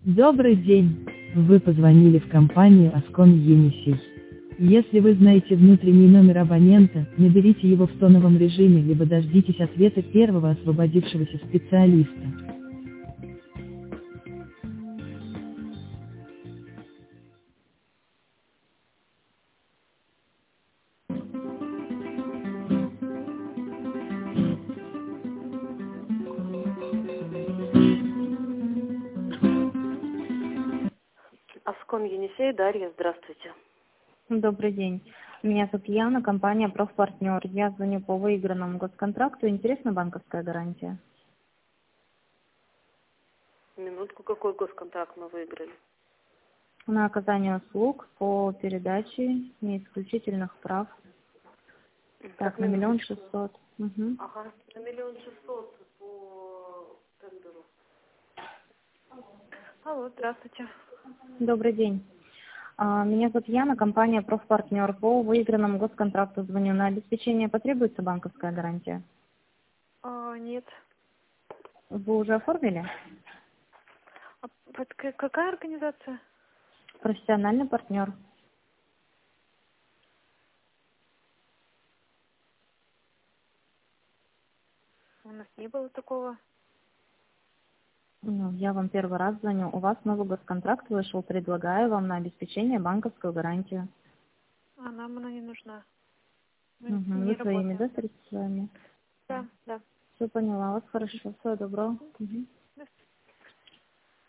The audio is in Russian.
Добрый день! Вы позвонили в компанию Ascom Енисей. Если вы знаете внутренний номер абонента, наберите его в тоновом режиме, либо дождитесь ответа первого освободившегося специалиста. Ascom Енисей, Дарья, здравствуйте. Добрый день. Меня зовут Яна, компания «Профпартнер». Я звоню по выигранному госконтракту. Интересна банковская гарантия? Минутку, какой госконтракт мы выиграли? На оказание услуг по передаче неисключительных прав. Так, на 1 600 000. Угу. Ага, на 1 600 000 по тендеру. Алло, здравствуйте. Добрый день. Меня зовут Яна, компания «Профпартнер». По выигранному госконтракту звоню. На обеспечение потребуется банковская гарантия? Нет. Вы уже оформили? Какая организация? Профессиональный партнер. У нас не было такого. Я вам первый раз звоню. У вас новый госконтракт вышел. Предлагаю вам на обеспечение банковскую гарантию. Нам она не нужна. Мы Угу. не Вы своими, работаем. да, средствами? Да. Все поняла. Вас хорошо. Всего доброго. Угу.